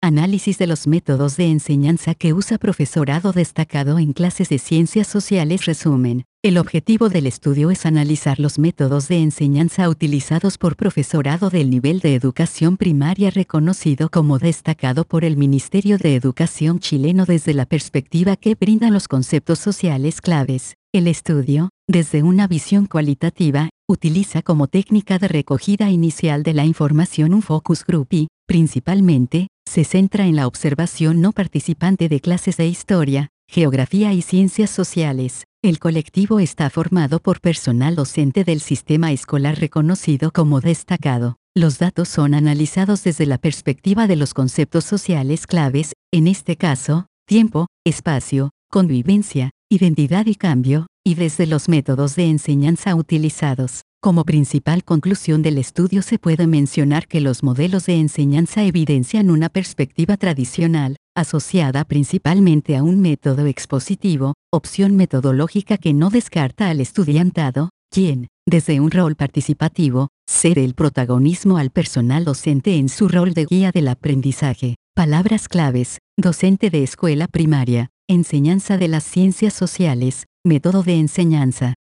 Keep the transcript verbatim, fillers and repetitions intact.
Análisis de los métodos de enseñanza que usa profesorado destacado en clases de ciencias sociales. Resumen. El objetivo del estudio es analizar los métodos de enseñanza utilizados por profesorado del nivel de educación primaria reconocido como destacado por el Ministerio de Educación chileno desde la perspectiva que brindan los conceptos sociales claves. El estudio, desde una visión cualitativa, utiliza como técnica de recogida inicial de la información un focus group y, principalmente, se centra en la observación no participante de clases de historia, geografía y ciencias sociales. El colectivo está formado por personal docente del sistema escolar reconocido como destacado. Los datos son analizados desde la perspectiva de los conceptos sociales claves, en este caso, tiempo, espacio, convivencia, identidad y cambio, y desde los métodos de enseñanza utilizados. Como principal conclusión del estudio se puede mencionar que los modelos de enseñanza evidencian una perspectiva tradicional, asociada principalmente a un método expositivo, opción metodológica que no descarta al estudiantado, quien, desde un rol participativo, cede el protagonismo al personal docente en su rol de guía del aprendizaje. Palabras claves: docente de escuela primaria, enseñanza de las ciencias sociales, método de enseñanza.